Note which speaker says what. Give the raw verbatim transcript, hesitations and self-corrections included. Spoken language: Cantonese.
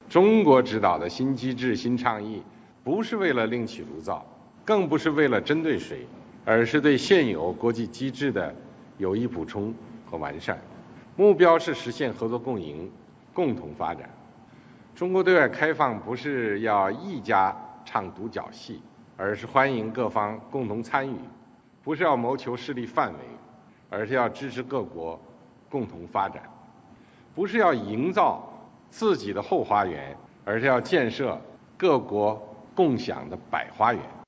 Speaker 1: 中国指导的新机制、新倡议，不是为了另起炉灶，更不是为了针对谁，而是对现有国际机制的有益补充和完善。目标是实现合作共赢、共同发展。中国对外开放不是要一家唱独角戏，而是欢迎各方共同参与；不是要谋求势力范围，而是要支持各国共同发展；不是要营造自己的后花园，而是要建设各国共享的百花园。